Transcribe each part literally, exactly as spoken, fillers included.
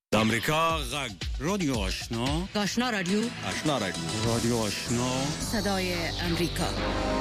د امریکا غږ رادیو آشنا آشنا رادیو آشنا رادیو رادیو آشنا صدای امریکا.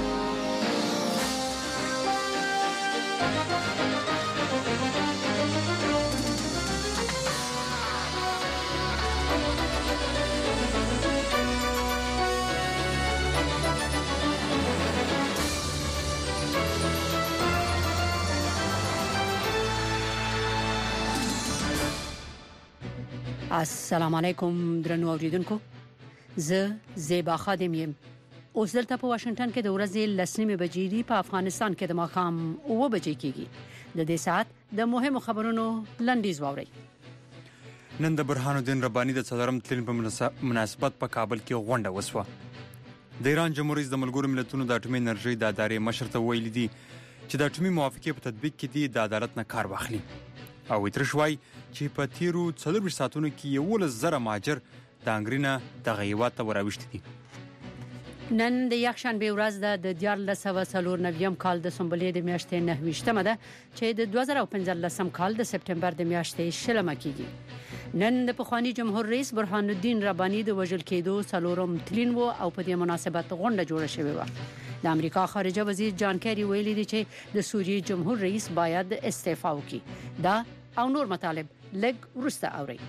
السلام علیکم درنو اوریدونکو، زه زیبا خادم یم. اوس دلته په واشنگټن کې د ورځې لسنیمه بجې دي، په افغانستان کې د ماښام اوه بجې کېږي. د دې ساعت د مهمو خبرونو لنډیز واورئ. نن د برهان الدین رباني د څلورم تلین په مناسبت په کابل کې غونډه وسوه. د ایران جمهوریت د ملګرو ملتونو د اټومي انرژي د ادارې مشر ته ویلي دي چې د اټومي موافقې په تطبیق کې دي د عدالت نه کار واخلي. او اترشوای چې په تیرو څلور ساعتونو کې یو زره مهاجر د انګرینا د غیوات ته وراوښتي دي. نن د یکشنبه ورځ ده، د دیارلس سوه څلور نوي کال د سنبلې د میاشتې نهه ویشتمه ده چې د دوه زره پنځلسم کال د سپټمبر د میاشتې شلمه کېږي. نن د پخوانی جمهور رئیس برهان الدین رباني د وژل کېدو څلورم تلین وو او په دې مناسبت غونډه جوړه شوې و. د امریکا خارجه وزیر جان کیری ویلي دی چې د سوریې جمهور رئیس باید استعفا وکړي. دا او نور مطالب لږ وروسته اورئ.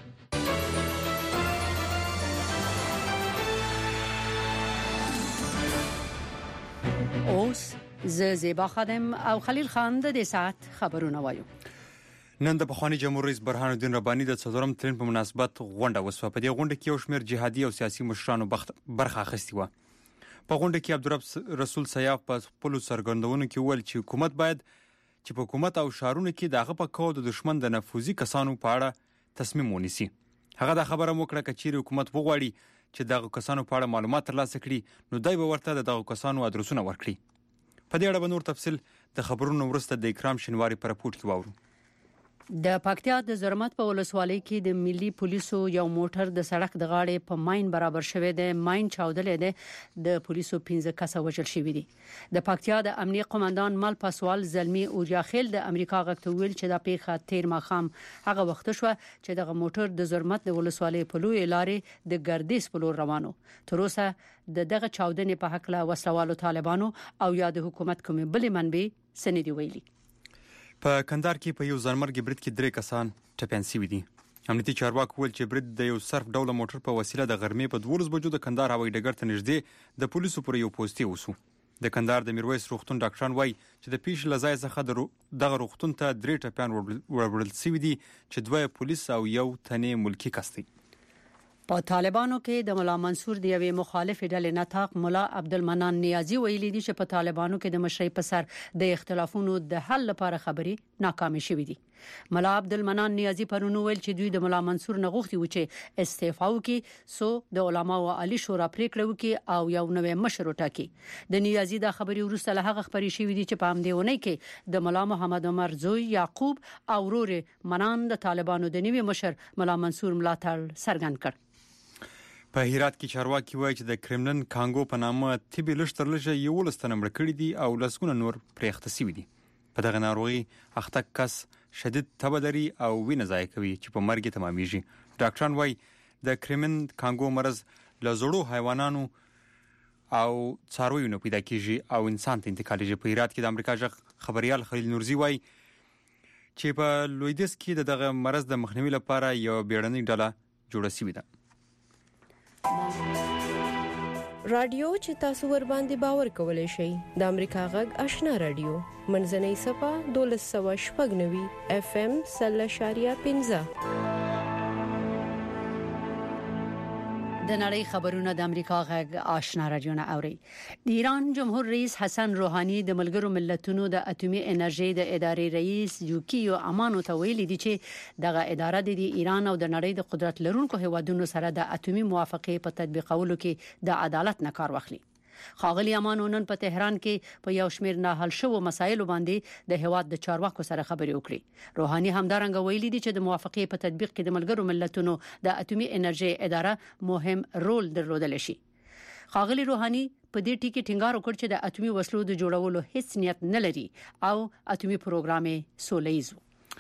اوس زه زیبا خادم او خلیل خان د دې ساعت خبرونه وایو. نن د پخوانی جمهور رئیس برهان الدین رباني د څلورم تلین په مناسبت غونډه وسوه. په دې غونډه کې یو شمېر جهادي او سیاسي مشرانو برخه اخیستې و. په غونډه کې عبدالرب رسول سیاف په خپل سرګردونو کې ویل چې حکومت باید چې په حکومت او شارونو کې دغه په کاو د دشمن د نفوذي کسانو په اړه تصمیم ونیسي. هغه د خبره وکړه چې چیرې حکومت وغواړي چې دغه کسانو په اړه معلومات ترلاسه کړي، نو دای به ورته دغه کسانو ادرسونه ورکړي. په دې اړه به نور تفصیل د خبرونو وروسته د اکرام شینواری پر راپورټ کې واورو. د پکتیا د زرمت په ولسوالۍ کې د ملي پولیسو یو موټر د سړک د غاړې په ماین برابر شوی دی. ماین چاودلې ده، د پولیسو پنځه کسه وژل شوی دي. د پکتیا د امنیه قومندان مل پاسوال زلمی اوریاخیل د امریکا غږ ته ویل چې دا پیښه تیر ماښام هغه وخت شو چې دغه موټر د زرمت د ولسوالۍ په لوی لارې د ګردیز په لور روانو. تر اوسه د دغه چاودنې په حق له وسلوالو طالبانو او یا د حکومت کومې بلې منبع سندې ویلي. په کندهار کې په یو ځانمرګي برید کې درې کسان ټپيان شوي دي. امنیتي چارواکو ویل چې برید د یو صرف ډوله موټر په وسیله د غرمې په دولس بجو د کندهار هوایي ډګر ته نږدې د پولیسو پر یو پوسټي وسو. د کندهار د میرویس روغتون ډاکټران وایي چې د پیښې لځای څخه دغه روغتون ته درې ټپيان وړل شوي دي چې دوه پولیس او یو تنې ملکی کس دي. په طالبانو کې د مولا منصور د یوې مخالف ډلې نطاق مولا عبدالمنان نیازي ویلي دي چې په طالبانو کې د مشرۍ په سر د اختلافونو د حل لپاره خبري ناکامې شوې دي. مولا عبدالمنان نیازي پرونو ویل چې دوی د مولا منصور نه غوښتي و چې استعفا وکړي، سو د علماو عالی شورا پریکړه وکړي او یو نوې مشر وټاکي. د نیازي دا خبري وروسته له هغه خبري شوې دي چې په همدې ونې کې د مولا محمد عمر زوی یعقوب او ورور منان د طالبانو د نوې مشر مولا منصور ملاتړ څرګند کړ. په هرات کې چارواکي وایي چې د کرملن کانګو په نامه تبي لشتر لږه یو لستنه مړ کړي دي او لسګونه نور پرېخته شوي دي. په دغه ناروغي اخته کس شدید تبه لري او وینه ضایع کوي چې په مرګ تمامېږي. ډاکټران وایي د کرملن کانګو مرض له زړو حیوانانو او څارویو نه پیدا کیږي او انسان ته انتقالېږي. په هرات کې د امریکا ژغ خبريال خلیل نورزي وایي چې په لویدیس کې دغه مرض د مخنیوي لپاره یو بیړنۍ ډله جوړه شوې ده. رادیو چې تاسو ور باندې باور کولای شئ د امریکا غږ آشنا رادیو منځنۍ صفه دولس سوه شپږ نوي اف ام سل شاریه پنځه. د نړۍ خبرونه د امریکا غږ آشنا رادیو نه اوري. د ایران جمهور رئیس حسن روحاني د ملګرو ملتونو د اټومي انرژي د ادارې رئیس یوکیو امانو ته ویلي دي چې دغه اداره د ایران او د نړۍ د قدرت لرونکو هیوادونو سره د اټومي موافقې په تطبیقولو کې د عدالت نه کار واخلي. خاغلی امانو نن په تهران کې په یو شمېر نه حل شوو مسایلو باندې د هیواد د چارواکو سره خبرې وکړي. روحاني همدارنګه ویلي دي چې د موافقې په تطبیق کې د ملګرو ملتونو د اټومي انرژي اداره مهم رول درلودل شي. خاغلی روحاني په دې ټکي ټینګار وکړ چې د اټومي وسلو د جوړولو هیڅ نیت نه لري او اټومي پروګرام یې سوله‌ییز.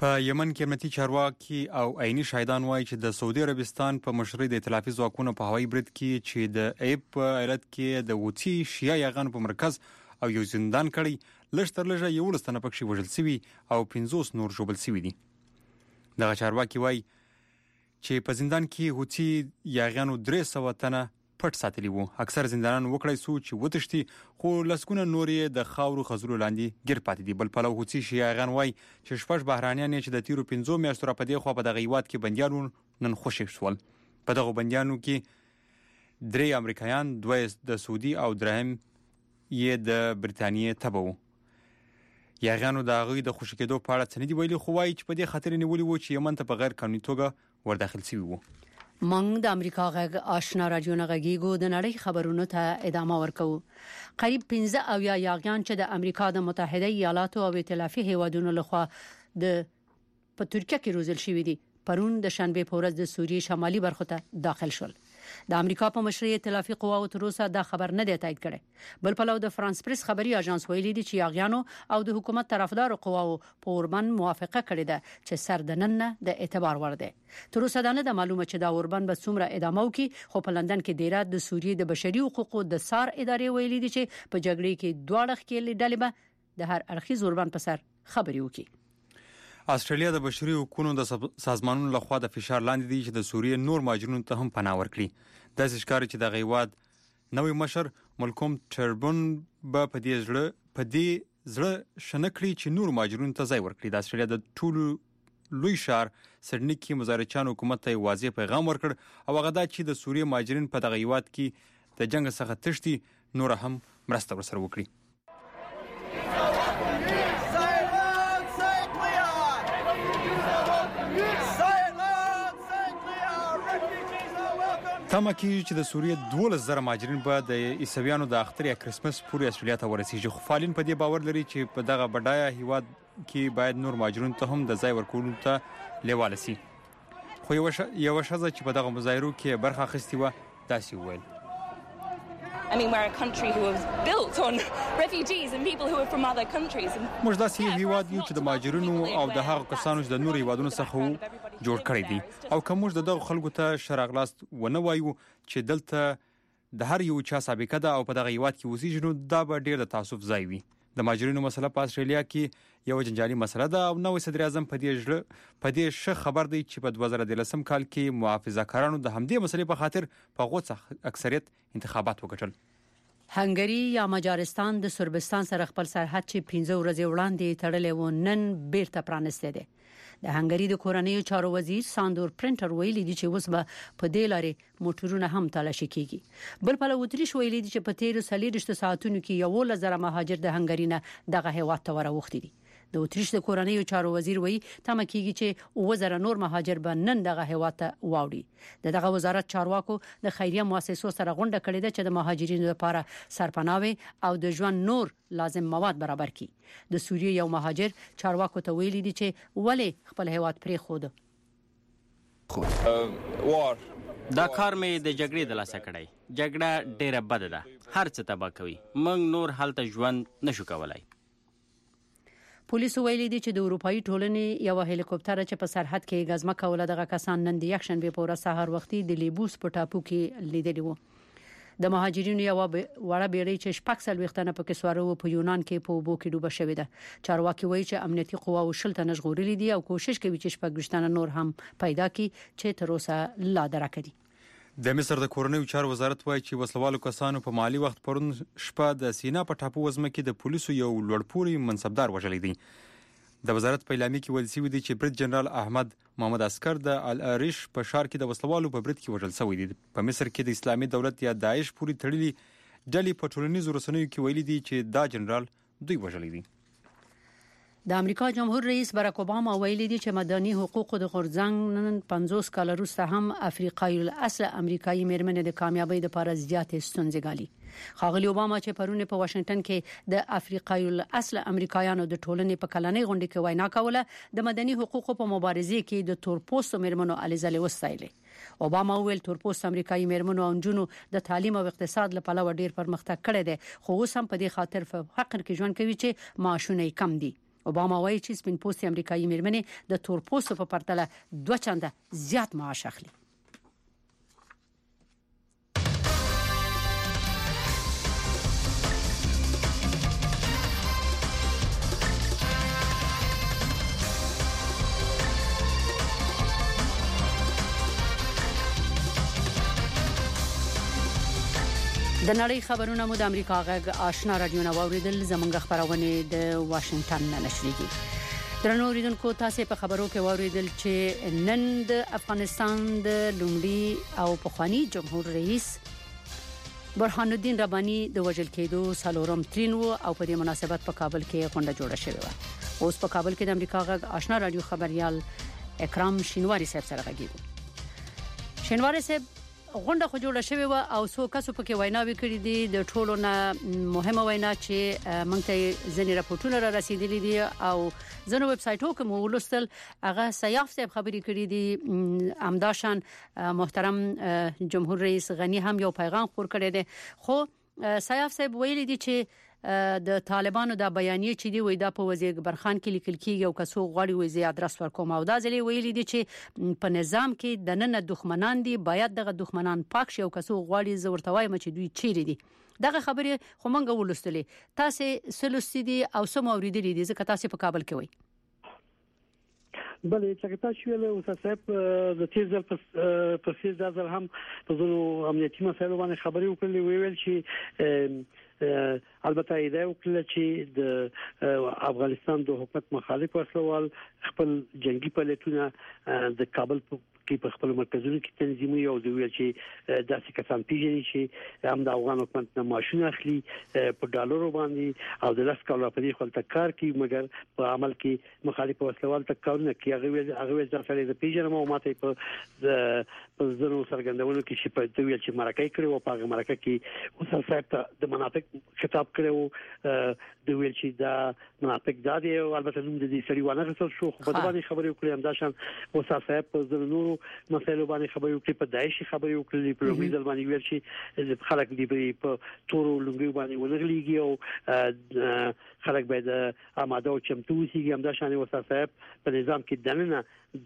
په یمن کې امنیتي چارواکي او عیني شاهدان وایي چې د سعودي عربستان په مشرۍ د ائتلافي ځواکونو په هوایي برید کې چې د ایب په ایالت کې د حوثي شیعه یاغانو په مرکز او یو زندان کړی لږ تر لږه یولس تنه پکې وژل شوي او پنځوس نور ژوبل شوي دي. دغه چارواکي وایي چې په زندان کې حوثي یاغانو درې سوه تنه پټ ساتلی وو. اکثر زندانان وکړای سو چې وتښتي، خو لسګونه نور یې د خاورو خزرو لاندې ګیر پاتې دي. بل پلو حوثي شیعاغان وایي چې شپږ بهرانیان چې د تیرو پنځو میاشتو را په دې خوا په دغه هیواد کې بندیان نن خوشې شول. په دغه بندیانو کې درې امریکایان، دوه د سعودي او درهم یې د برتانیې تبه وو. یاغانو د هغوی د خوشي کېدو په اړه څه نه دي ویلي، خو وایي چې په دې خاطر نیولي وو چې یمن ته په غیر قانوني توګه ورداخل شوي وو. مونږ د امریکا غږ آشنا رادیو نه غږیږو د نړۍ خبرونو ته ادامه ورکوو. قریب پنځه اویا یاغیان چې د امریکا د متحده ایالاتو او ائتلافي هیوادونو لخوا د په ترکیه کې روزل شوي دي پرون د شنبه په ورځ د سوریې شمالي برخه ته داخل شول. د امریکا په مشرۍ ائتلافي قواو تر اوسه دا خبر نه دی تایید کړی. بل پلو د فرانس پریس خبري اژانس ویلي دي چې یاغیانو او د حکومت طرفدار قواو په اوربن موافقه کړې ده چې سر د نن نه د اعتبار ور دي. تر اوسه دا نه د معلومه چې دا اوربن به څومره ادامه وکړي، خو په لندن کې ډیره د سوریې د بشري حقوقو د سار ادارې ویلي دي چې په جګړې کې دواړه ښکېلې ډلې به د هر اړخیز اوربن په سر خبري وکړي. استرالیا د بشري حقوقو د سازمانونو لخوا د فشار لاندې دي چې د سوریې نور مهاجرینو ته هم پناه ورکړي. داسې ښکاري چې د هیواد نوی مشر ملکوم ټربون به په دې زړه په دې زړه شنه کړي چې نور مهاجرینو ته ځای ورکړي. د استرالیا د ټولو لوی ښار سډني کې مظاهرچیانو حکومت ته واضح پیغام ورکړ او هغه دا چې د سوریې مهاجرین په دغه هیواد کې د جنگ څخه تښتي نور هم مرسته ورسره وکړي. تمه کیږي چې د سوریې دولس زره مهاجرین به د عیسویانو د اختر یا کرسمس پورې استرالیا ته ورسیږي. خو فعالین په دې باور لري چې په دغه بډایه هیواد کې باید نور مهاجرین ته هم د ځای ورکولو ته لیواله سي. خو یو یو ښځه چې په دغه مظاهرو کې برخه اخیستې وه داسې وویل: I mean, we're a country who was built on refugees and people who are from other countries. موږ داسې هیواد یو چې د مهاجرینو او د هغو کسانو چې د نورو هیوادونو څخه جوړ کړی دي، او که موږ د دغو خلکو ته ښه راغلاست ونه وایو چې دلته د هر یو چا سابقه ده او په دغه هیواد کې اوسېږي، نو دا به ډېر د تعصب ځای وي. د مهاجرینو مسله په استرالیا کې یو جنجالي مسله ده او نوی صدر اعظم په دې ژړه په دې ښه خبر دی چې په دوه زره دولسم کال کې محافظه‌کارانو د همدې مسلې په خاطر په غوڅ اکثریت انتخابات وګټل. هنګری یا مجارستان د سربستان سره خپل سرحد چې پنځه ورځې وړاندې تړلې و نن بیرته پرانسته ده. د هنګری د کورنیو چارو وزیر ساندور پرنټر ویلي دي چې اوس به په دې لارې موټرونه هم تلاشي کیږي. بل په اتریش ویلي دي چې په تیر سلیریشت ساعتونو کې یو لزر مهاجر د هنګری نه دغه هیواد ته وروختي دي. د اتریش د کورنیو چارو وزیر وایي تمه کیږي چې وزره نور مهاجر به نن دغه هیواد ته واوړي. دغه وزارت چارواکو د خیریه مؤسسو سره غونډه کړې ده چې د مهاجرینو لپاره سرپناوي او د ژوند نور لازم مواد برابر کړي. د سوریې یو مهاجر چارواکو ته ویلي دي چې ولې خپل هیواد پرې خود دا کار مې د جګړې د لاسه کړی. جګړه ډیره بده ده، هر څه تباہ کوي. موږ نور هلته ژوند نشو کولای. پولیس ویلي دي چې د اروپאי ټولنې یو هلیکوپټر چې په سرحد کې غزمه کوله دغه کسان نن د یکشنبه په ورځ سهار وختي د لیبوس په ټاپو کې لیدلی وو. د مهاجرینو یو وړه بیړۍ چې شپږ سلويختنه په کې سواره په یونان کې په اوبو کې ډوبه شوې ده. چارواکي وایي چې امنیتي قواو شل تنه ژغورلي دي او کوشش کوي چې شپږ وشتنه نور هم پیدا کړي چې تر اوسه لا درک دي. د مصر د کورنیو چارو وزارت وایي چې وسلوالو کسانو په مالی وخت پرون شپه د سینا په ټاپو وزمه کې د پولیسو یو لوړپوړی منصبدار وژلی دی. د وزارت په اعلامیه کې ویل شوی دی چې برید جنرال احمد محمد عسکر د العریش په ښار کې د وسلوالو په برید کې وژل شوی دی. په مصر کې د اسلامي دولت یا داعش پورې تړلي ډلې په ټولنیزو رسنیو کې ویلي دي چې دا جنرال دوی وژلی دی. د امریکا جمهور رئیس باراک اوباما ویلي دي چې مدني حقوقو د غورځنګ نن پنځوس کال وروسته هم افریقایي الاصل امریکایي میرمنې د کامیابی لپاره زیاتې ستونزې ګالي. ښاغلي اوباما چې پرونه په واشنگټن کې د افریقایي الاصل امریکایانو د ټولنې په کلنۍ غونډه کې وینا کوله د مدني حقوقو په مبارزې کې د تورپوستو میرمنو الیزالې وستایلې. اوباما ویل تورپوست امریکایي میرمنو او نجونو د تعلیم او اقتصاد لپاره ډیر پرمختګ کړی دی، خو اوس هم په دې خاطر په فقر کې ژوند کوي چې معاشونه کم دي. اوباما وایي چې سپین پوستي امریکایي میرمنې د تور پوستو په پرتله دوه چنده زیات معاش اخلي. د نړۍ خبرونه مو د امریکا غږ آشنا رادیو نو اوریدل زمونږ خبرونه د واشنگټن نه نشریږي. درنو اوریدونکو تاسو په خبرو کې اوریدل چې نن د افغانستان د لومړي او پخوانی جمهور رئیس برهان الدین رباني د وژل کېدو سالورم ترين او په دې مناسبت په کابل کې غونډه جوړه شوې و. اوس په کابل کې د امریکا غږ آشنا رادیو خبريال اکرام شینواری صاحب سره غږیږو. شینواری صاحب غونډه خو جوړه شوې و او څو کسو پکې ویناوي کړې دي. د ټولو نه مهمه وینا چې موږ ته ځینې راپورټونه را رسیدلي دي او ځینو ویب سایټونو کې مو ولوستل هغه سیاف صاحب خبرې کړې دي. امداشان محترم جمهور رئیس غنی هم یو پیغام خور کړی دی. خو سیاف صاحب ویلي دي چې د طالبانو د بیانیه چې دی وای دا په وزیر برخان کې لیکل کیږي او کسو غواړي وای زی ادرس ورکوم او دا ځلې ویلي دي چې په نظام کې د نن دښمنان دي باید دغه دښمنان پاک شي او کسو غواړي زورتوای مچ دوی چیرې دي. دغه خبره خو مونږ ولستلې تاسو سلوستي دي او سم اوریدلې دي ځکه تاسو په کابل کې وای. بله چې تاسو ویل او تاسو د تیزل په سیز ځل هم په زونو امنیتي مسایلو باندې خبرې وکړلې ویل چې البته ایده وکړه چې د افغانستان د حکومت مخالف وسلوال خپل جنگي پلیټونه د کابل کې په خپل مرکزونو کې تنظیموي او دوی چې داسې کسان پیژني چې هم د افغان حکومت نه ماشين اخلي په ډالرو باندې او د لاس کولو په دې خپل تکار کوي مګر په عمل کې مخالف وسلوال تکار نه کوي. هغه هغه ځکه د پیژنم او ماته په په زرو سرګندونو کې چې په دوی چې مرکه کړو او په هغه مرکه کې اوسه صاحب ته د مناطق خطاب کړو د ویل چې دا مناطق د دې او البته نوم د دې سړي ونه غوښتل شو خو په باندې خبرې وکړې هم دا شان اوسه صاحب په زرو مسایلو باندې خبرې وکړې په دایشي خبرې وکړې په لومړي باندې ویل چې خلک دی په تورو لومړي باندې ونغليږي او خلک باید آماده او چمتو وي. هم دا شان اوسه صاحب په نظام کې دننه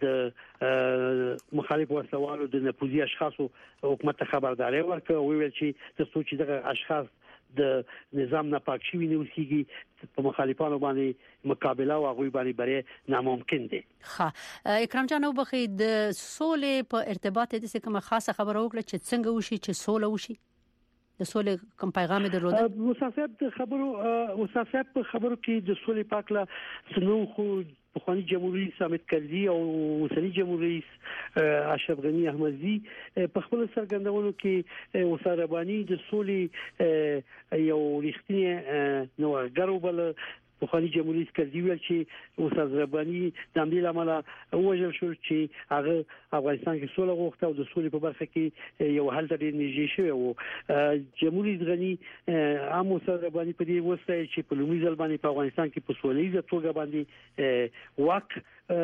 د مخالف وسوالو د نپوزي اشخاصو حکومت خبرداري ورکړه او ویل چې د سوچ دغه اشخاص د نظام نه پاک شي نه وسیږي په مخالفانو باندې مقابله او غوي باندې بره ناممکن دي. ها اکرام جان وبخي د سولې په ارتباط د څه کومه خاصه خبره وکړه چې څنګه وشي چې سوله وشي د سولې کوم پیغام درلوده؟ مسافر د خبرو مسافر په خبرو کې د سولې پاکله سنو خو پخوانی جمهور رئیس حامد کرزي او اوسنی جمهور رئیس اشرف غنی احمدزي په خپل سرګندونو کې وساره رباني د سولې یو رښتینی نوښتګر وبل. پخوانی جمهور رئیس کرزي ویل چې وساره رباني د امریکا عمله وجل شو چې هغه افغانستان کې سوله غوښته او د سولې په برخه کې یو حل ته نږدې شوی او جمهور رئیس غنی عام وساره رباني په دې وسته چې په لومړي ځل باندې په افغانستان کې په سولې توګه باندې واک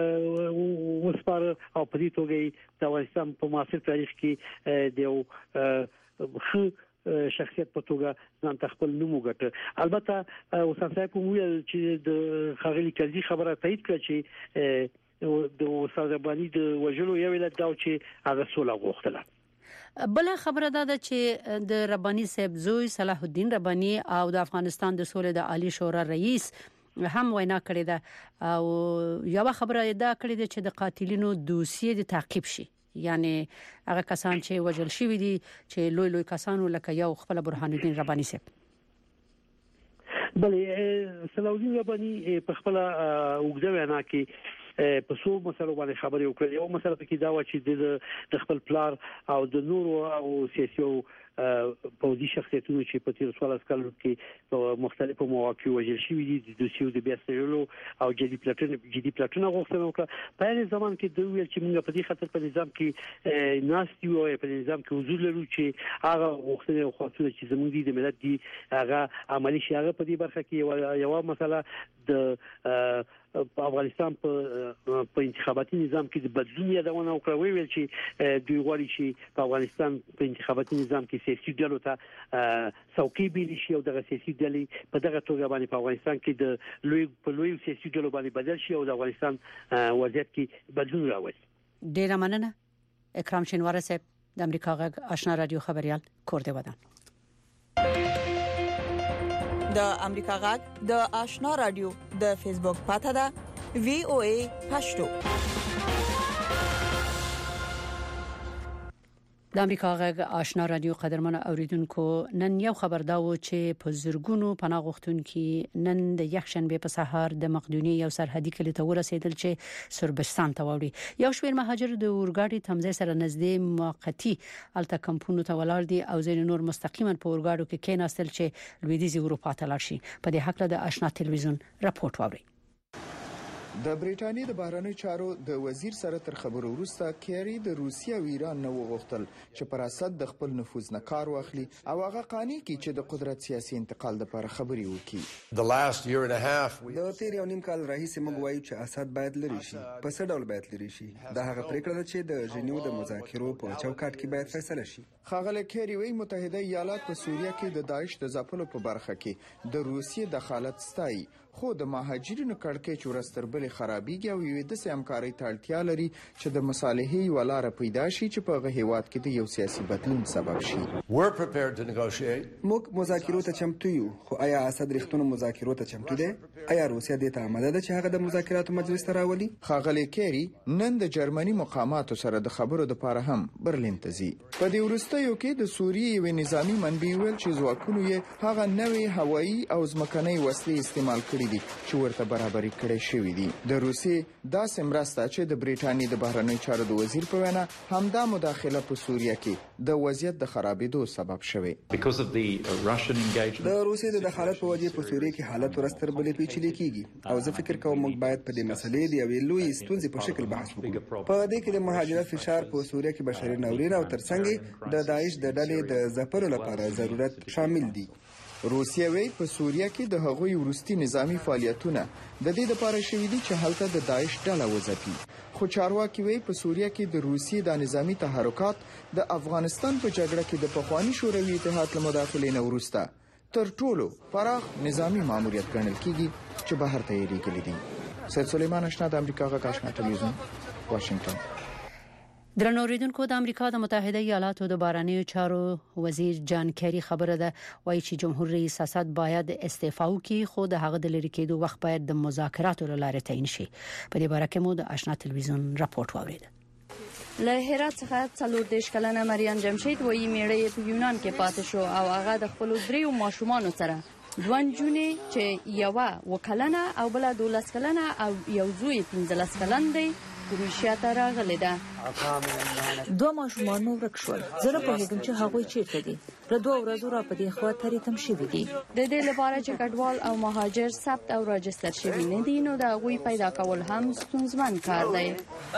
وسپار او په دې توګه د افغانستان په معاصر تاریخ کې د یو خو شخصیت په توګه ځان تخپل نوم وګټه. البته وسانسای په ویل چې د خغلی کلي خبره تایید کړه چې د وسادبانی د وجلو یو ولادت دا چې هغه سوله غوښتله. بل خبره ده چې د رباني صاحب زوی صلاح الدین رباني او د افغانستان د سولې د عالی شورا رئیس هم وینا کړې ده او یو خبره ده کړې ده چې د قاتلینو دوسیه د تعقیب شي، یعنی هغه کسان چې وجل شوی دي چې لوی لوی کسانو لکه یو خپل برهان الدین رباني صاحب. بلې صلاح الدین رباني په خپل وګړو وینا کې په څو مسلو باندې خبرې وکړې. یو مسله کې دا و چې د خپل پلار او د نورو او سیاسيو پوزي شخصیتونو چې په تیر څوارلس کالو کې په مختلفو مواقعو وژل شوي دي د دوسیو د بیا ستړلو او جدي پلاتون جدي پلاتون غوښتنه وکړه. په هغه زمان کې دوی ویل چې موږ په دې خاطر په نظام کې ناست یو په نظام کې حضور لرو چې هغه غوښتنه او خاصه چې زموږ دي د ملت دي هغه عملی شي. هغه په دې برخه کې یو یو مسله د په افغانستان په په انتخاباتي نظام کې د بدلون یادونه وکړه ویل چې دوی غواړي چې په افغانستان په انتخاباتي نظام کې سیاسي ډلو ته څوکۍ بیل شي او دغه سیاسي ډلې په دغه توګه باندې په افغانستان کې د لوی په لوی سیاسي ډلو باندې بدل شي او د افغانستان وضعیت کې بدلون راوړي. ډیره مننه. اکرام شینواره صاحب د امریکا غږ آشنا رادیو خبريال کورته ودان. د امریکا غږ د آشنا رادیو د فیسبوک پاڼه ده وی او ای پښتو. د امریکا غږ آشنا رادیو قدرمن اوریدونکو نن یو خبر دا و چې په زرګونو پناه غوښتونکو نن د یکشنبه په سهار د مقدونیې یو سرحدي کلی ته ورسېدل چې سربستان ته وړي. یو شمېر مهاجر د اورګاډي تمځای سره نږدې موقتی الته کمپونو ته ولاړ دي او ځین نور مستقیما په اورګاډو کې کېناستل چې لویدیځ اروپا ته لاړ شي. په دې حق له د آشنا ټلویزیون راپورټ واوري. د بریټانیې د بهرنیو چارو د وزیر سره تر خبرو وروسته کیری د روسیې او ایران نه وغوښتل چې پر اسد د خپل نفوذ نه کار واخلي او هغه قانوني کې چې د قدرت سیاسي انتقال لپاره خبري وکړي. The last year and a half د تیر یو نیم کال راهیسې موږ وایو چې اسد باید لري شي. په څه ډول باید لري شي؟ دا هغه پریکړه ده چې د ژنیو د مذاکرو په چوکاټ کې باید فیصله شي. ښاغلی کیری وایي متحده ایالات په سوریه کې د داعش د ځپلو په برخه کې د روسیې دخالت ستایي، خو د مهاجرینو کړکېچ ورستربلې خرابېږي او یوې داسې همکارۍ ته اړتیا لري چې د مصالحې یوه لاره پیدا شي چې په هغه هیواد کې د یو سیاسي بدلون سبب شي. موږ مذاکرو ته چمتو یو، خو آیا اسد رښتونو مذاکرو ته چمتو دی؟ آیا روسیه دې ته آماده ده چې هغه د مذاکراتو مجلس ته راولي؟ ښاغلی کیری نن د جرمني مقاماتو سره د خبرو لپاره هم برلین ته ځي. په دې وروستیو کې د سوریې یوې نظامي منبع ویل چې ځواکونو یې هغه نوې هوایي او ځمکنۍ وسلې استعمال کړي دي چې ورته برابري کړې شوې دي. د روسیې داسې مرسته چې د بریټانیې د بهرنیو چارو د وزیر په وینا همدا مداخله په سوریه کې د وضعیت د خرابېدو سبب شوه. د روسیې د دخالت په وجه په سوریه کې حالت ورستربلې پیچلې کیږي او زه فکر کوم موږ باید په دې مسلې د یوې لویې ستونزې په شکل بحث وکړو. په دې کې د مهاجرت فشار په سوریه کې بشري ناورین او ترڅنګ د داعش د ډلې د ځپلو لپاره ضرورت شامل دي. روسیه وی په سوریه کې د هغوی ورستي نظامی فعالیتونه د دې لپاره شوي دي چې هلته د داعش ډله وځپي. خو چارواکي وی په سوریه کې د روسیې د نظامی تحرکات د افغانستان په جګړه کې د پخوانی شوروي اتحاد له مداخلې نه وروسته تر ټولو پراخ نظامی ماموریت ګڼل کیږي چې بهر ته یې لېږلي دي. سید سلیمان اشنا د امریکا غږ آشنا ټلویزیون واشنگټن. درنو اوریدونکو د امریکا د متحده ایالاتو د بهرنیو چارو وزیر جان کیری خبره ده وایي چې جمهور رئیس اسد باید استعفا وکړي خو د هغه د لری کېدو وخت باید د مذاکراتو لاره تعیین شي. په دې باره کې مو د آشنا ټلویزیون راپورټ واورید. له هرات څخه څلور دیش کلنه مریم جمشید وایي میړه په یونان کې پاتې شو او هغه د خپل دریو ماشومانو سره دوه جونې چې یو وکلنه او بل دولس کلنه او یو زوی پنځلس کلن دی کروشیا ته راغلی ده. دوه ماشومان مو ورک شول. زه نه پوهېږم چې هغوی چیرته دي. له دوه ورځو را په دې خوا ترې تم شوي دي. د دې لپاره چې کډوال او مهاجر ثبت او راجستر شوي نه دي نو د هغوی پیدا کول هم ستونزمن کار دی.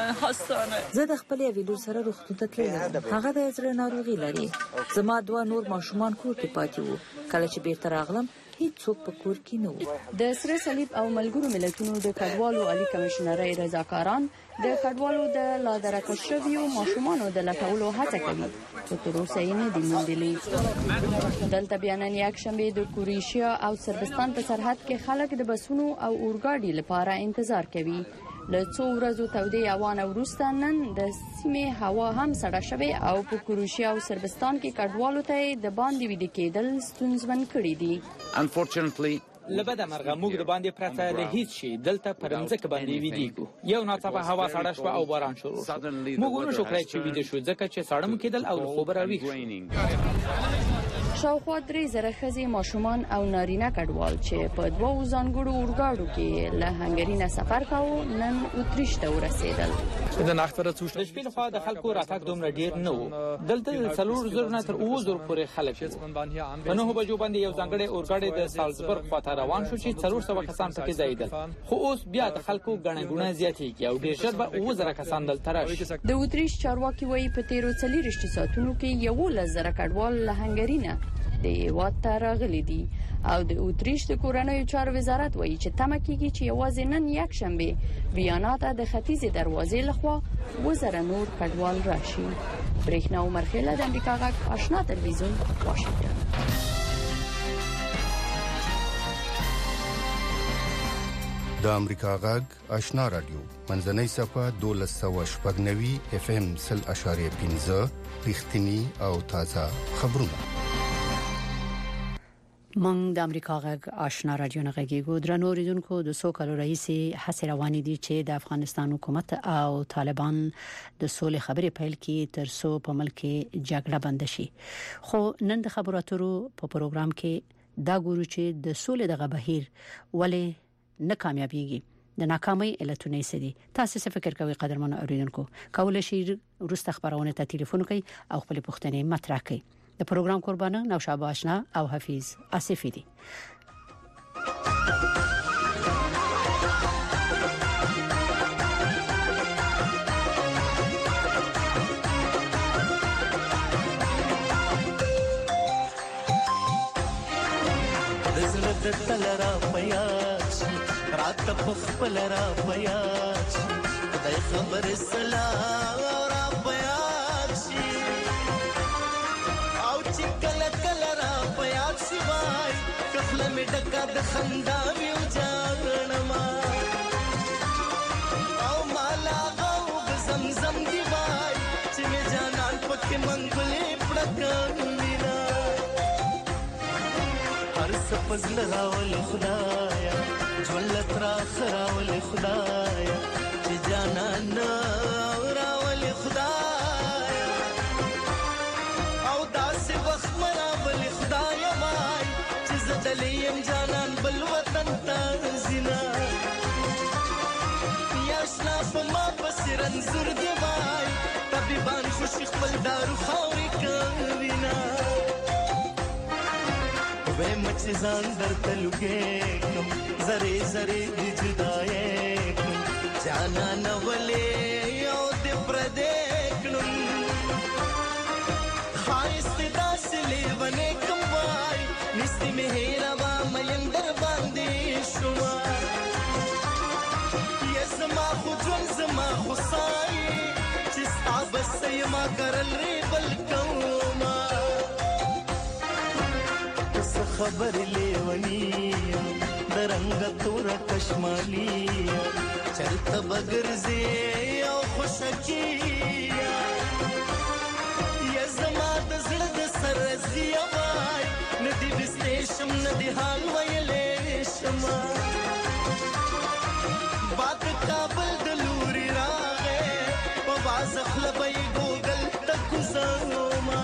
زه د خپل یوې لور سره روغتون ته تللی یم. هغه د زړه ناروغي لري. زما دوه نور ماشومان کور کې پاتې وو. کله چې بیرته راغلم هیڅوک په کور کې نه وو. د سره صلیب او ملګرو ملتونو د کډوالو عالی کمشنرۍ رضاکاران د کډوالو د لادرکه شویو ماشومانو د لټولو هڅه کوي خو تر اوسه یې نه دي موندلي. دلته بیا نن یکشنبه د کروشیا او سربستان په سرحد کې خلک د بسونو او اورګاډي لپاره انتظار کوي. له څو ورځو تودې هوا وروسته نن د سیمې هوا هم سړه شوه او په کروشیا او سربستان کې کډوالو ته د باندې ویده کېدل ستونزمن کړي دي. Unfortunately لبدا مرغه موږ د باندې پرته له هیڅ شي دلته پر ځمکه باندې ویدیګو. یو ناڅاپه هوا سړه شوه او باران شروع شو. موږ نو شو کړی چې ویده شو ځکه چې سړم کېدل او له خوبه راویښ. شاوخوا درې زره ښځې ماشومان او نارینه کډوال چې په دوو ځانګړو اورګاډو کې له هنګري نه سفر کاوه نن اتریش ته ورسېدل. د ناختره څوش د شپې لخوا د خلکو راتګ دومره ډیر نه و. دلته څلور زره نه تر اووه زره پورې خلک په نهو بجو باندې یو ځانګړی اورګاډی د سالزبورګ خواته روان شو چې څلور سوه کسان پکې ځایېدل. خو اوس بیا د خلکو ګڼه ګوڼه زیاتېږي او ډېر ژر به اووه زره کسان دلته راشي. د اتریش چارواکي وایي په تیرو څلېرویشتو ساعتونو کې یولس زره کډوال له هنګري نه د هیواد ته راغلي دي او د اوتریش د کورنیو چارو وزارت وایي چې تمه کیږي چې یوازې نن یک شنبه ویانا ته د ختیځ دروازې لخوا وزره نور کډوال راشي. برېښنا عمر خیله د امریکا غږ آشنا تلویزیون واشنگټن. د امریکا غږ آشنا رادیو منځنۍ صفه دولس سوه شپږ نوي اف ام سل اشاریه پنځه رښتینی او تازه خبرونه. من د امریکا غږ آشنا رادیو نه غږیږو. درنو اوریدونکو، د څو کالو راهیسې هڅې روانې دي چې د افغانستان حکومت او طالبان د سولې خبرې پیل کړي تر څو په ملک کې جګړه بند شي. خو نن د خبرو اترو په پروګرام کې دا ګورو چې د سولې دغه بهیر ولې نه کامیابیږي، د ناکامۍ علتونه څه دي. تاسو څه فکر کوئ قدرمن اوریدونکو؟ کولای شئ وروسته خبرونه ته ټلیفون وکړئ او خپل پوښتنې مطرح کړئ. د پروګرام قربانه نوشابه آشنا او حفیظ آصفی دي. د تلرا پیاش رات په خپل را پیاش د خبر سلام را پیاش او چې کله کله را پیاش وای کله مې ډکا د خندا ویو جانما او مالا غو زمزم دی وای چې مې جانان پکې منګلې پړکان فضل راول خدایا جولت را خراول خدایا چې جانان راول خدایا او داس وخت مراول خدایا وای چې زدلیم جانان بل وطن ته زینا یاشنا په ما بسرن زور دی وای طبيبان خوش خپل دارو خوري کوینا وې مچ ځان درته لګې کوم زری زری د جدای کوم جانا نولې یو د پردې کوم خایست داس لیونه کوم وای نستې مې هیرا مې اندر باندې شوما یسما خو جون زما خو سای چې ستاب سېما کرل ری بل کوما خبر لیونی درنګ تور کشمالی چرته بغرزي او خوشکی یا زما د زړه د سرزي وای ندی وستېشم ندی حال ویلې شما باد کابل د لوري راغې په واز خلبې ګوګل تک زما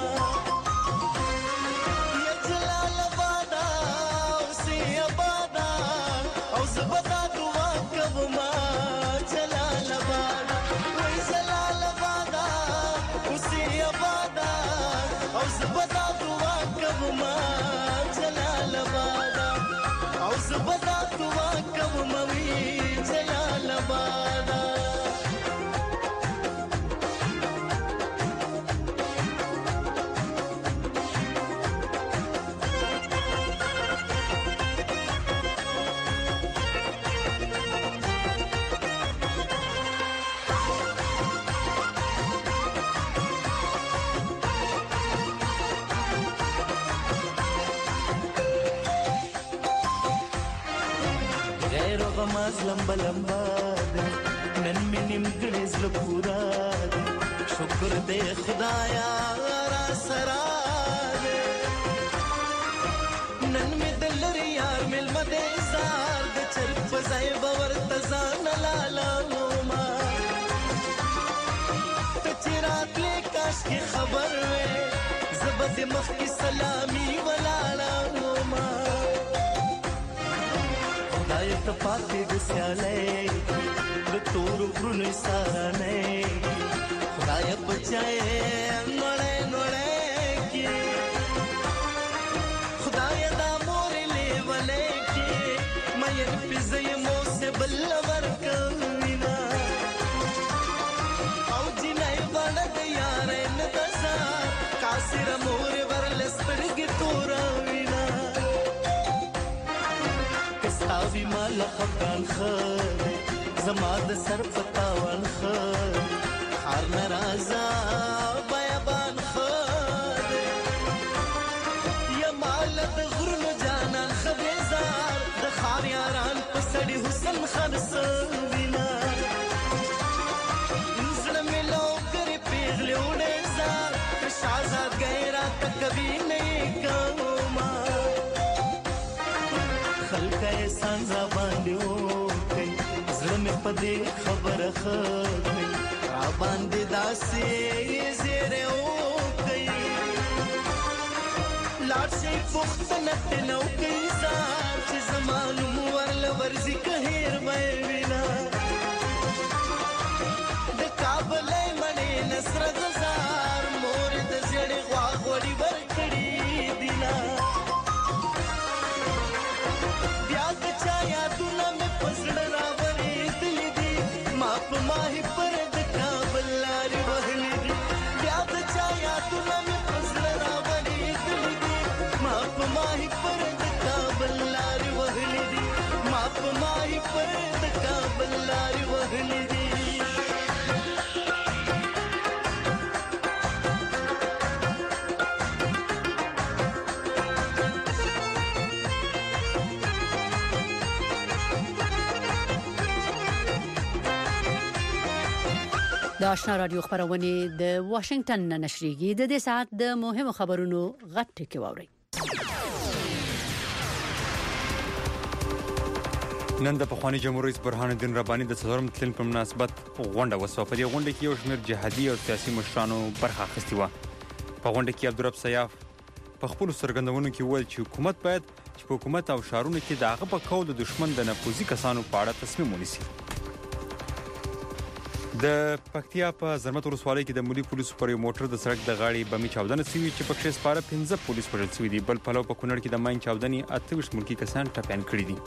لمبا لمبا نن مې نیمګړې زړه پورا شکر دې خدایا را سره نن مې دلري یار مل مده زار د چر فزای باور تزان لالا ما ته چرات لې کاش کی خبر وې زبد مخ کی سلامي ولالا ما ته پاتې د سیالې د تور غرونو سارانه خدای بچای نړۍ نړۍ کې خدای دا مور لیولې کې مې پزې مو سه بل ورکوینا او جنای وړ د یارې نه تاسا کاسر مور ورلستړګي تور خفقان خدي زما د سر پتاوان خدي خار نرازا بیابان خدي یا مال د غرونو جانان خبيزار د خار یاران پسړي حسن خان سوینا زړه ملو کرے پیغله وړه زار شازاد غیرا کبھی نہیں کوما خلق احسان را باندې وکي زړه مې پدې خبره خکې را باندې داسې زیره وکي لاړ شي پختنه نو کې زار چې زمانو ورل ورزي کهیر وای وینا د کابل مړې نصر زار مور د زړې غوا غوړي ورکړي دینا بیا د چا یادونه مې پسړه راوړې دلی دي ما په ماهي پر د کابل لارې وهلې دي بیا د چا یادونه مې پسړه راوړې دلی دي ما په ماهي پر د کابل لارې وهلې دي ما په ماهي پر د کابل لارې وهلې دي د آشنا رادیو خبرونه د واشنگټن نه نشریږي د دې ساعت د مهمو خبرونو غټ ټکی ووري نن د پخوانی جمهور رئیس برهان الدین رباني د څلورم تلین په مناسبت غونډه وسوه. په دې غونډه کې یو شمېر جهادي او سیاسي مشرانو برخه اخیستې وه. په غونډه کې عبدالرب سیاف په خپلو څرګندونو کې وویل چې حکومت باید چې په حکومت او ښارونو کې د هغه په قول د دښمن د نفوذي کسانو په اړه تصمیم ونیسي. د پکتیا په زرمت ولسوالۍ کې د ملي پولیسو پر یو موټر د سړک د غاړې بمي چاودنه شوې چې پکې سپاره پنځه پولیس وژل شوي دي. بل پلو په کونړ کې د ماین چاودنې اته ویشت ملکي کسان ټپیان کړي دي.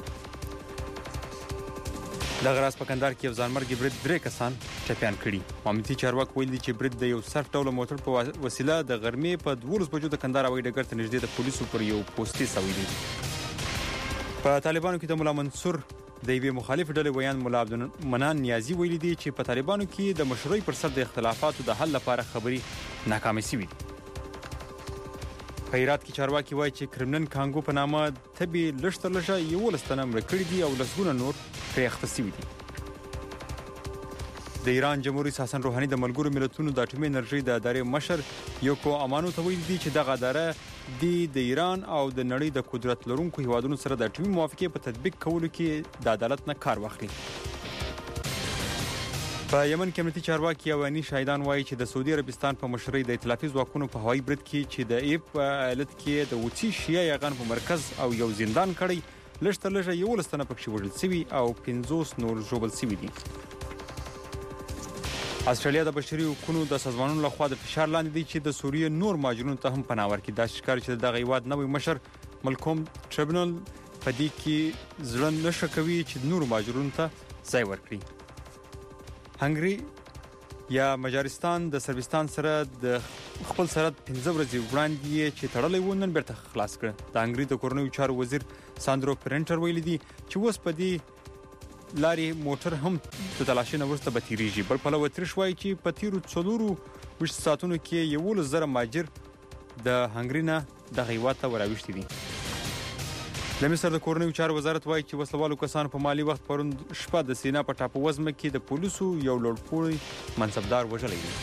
د غراس په کندهار کې یو ځانمرګي برید درې کسان ټپیان کړي. امنیتي چارواکي ویلي چې برید د یو صرف ډول موټر په وسیله د غرمې په دولس بجو د کندهار هوایي ډګر ته نږدې د پولیسو پر یو پوستې سوي دي. په طالبانو کې د مولا منصور د یوې مخالف ډلې ویان مولا عبدالمنان نیازي ویلي دي چې په طالبانو کې د مشروعي پر سر د اختلافاتو د حل لپاره خبري ناکامې شوې دي. په هرات کې چارواکي وایي چې کرملن کانګو په نامه تبې لږ تر لږه یولس تنه مړه کړي دي او لسګونه نور پرې اخته شوي دي. د ایران جمهور رئیس حسن روحاني د ملګرو ملتونو د اټومي انرژي د ادارې مشر یوکو امانو ته ویلي دي چې دغه اداره د ایران او د نړۍ د قدرت لرونکو هیوادونو سره د اټومي موافقې په تطبیق کولو کې د عدالت نه کار واخلي. په یمن کې امنیتي چارواکي او عیني شاهدان وایي چې د سعودي عربستان په مشرۍ د ائتلافي ځواکونو په هوایي برید کې چې د ایب ایالت کې د وچی شیعه یغان په مرکز او یو زندان کړی لږ تر لږه یولس تنه پکې وژل شوي او پنځوس نور ژوبل شوي دي. استرالیا د بشري حقوقو د سازمانونو لخوا د فشار لاندې دی چې د سوریې نور مهاجرونو ته هم پناه ورکړي. دا ښکاري چې دغه هیواد نوی مشر ملکوم ټریبونل په دې کې زړه نشه کوي چې نور مهاجرونو ته ځای ورکړي. هنګري یا مجارستان د سربستان سره د خپل سرحد پنځه ورځې وړاندې چې تړلې و نن بیرته خلاص کړ. د هنګري د کورنیو چارو وزیر ساندرو پرنټر ویلي دي چې اوس په دې لاري موټر هم د تلاشي نه وروسته به تیریږي. بل پلو اتریش وایي چې په تیرو څلورو ویشت ساعتونو کې یولس زره مهاجر د هنګري نه دغه هیواد ته وراوښتي دي. د مصر د کورنیو چارو وزارت وایي چې وسلوالو کسانو په مالي وخت پرون شپه د سینا په ټاپو وزمه کې د پولیسو یو لوړپوړی منصبدار وژلی دی.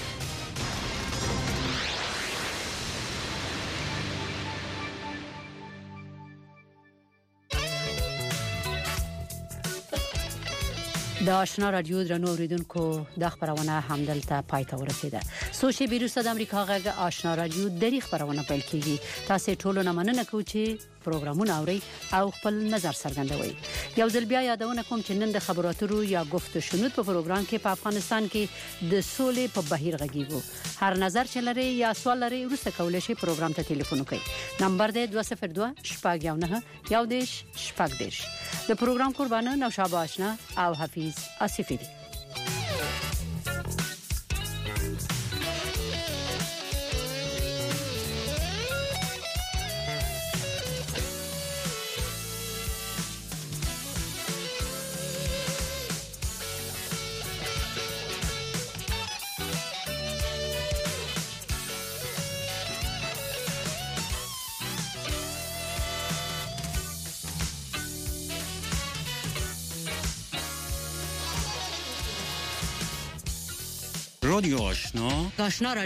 د آشنا رادیو درنو اوریدونکو د خبرونه همدلته پای ته ورسیده. سوشي بیروسه د امریکا غږ آشنا رادیو د خبرونه پیل کیږي. تاسو ټول نه مننه کوم چې پروګرامونه اوري او خپل نظر څرګندوي. یو ځل بیا یادونه کوم چې نن د خبرو اترو یا گفت و شنود په پروګرام کې په افغانستان کې د سولې په بهیر غږیږو. هر نظر چې لري یا سوال لري ورسته کولای شي پروګرام ته ټلیفون وکړئ. نمبر دی دوه صفر دوه شپږ یو نه یو دیش شپږ دیش. د پروګرام قربانه نوشابه آشنا او حفیظ آصفی دي. رادیو آشنا آشنا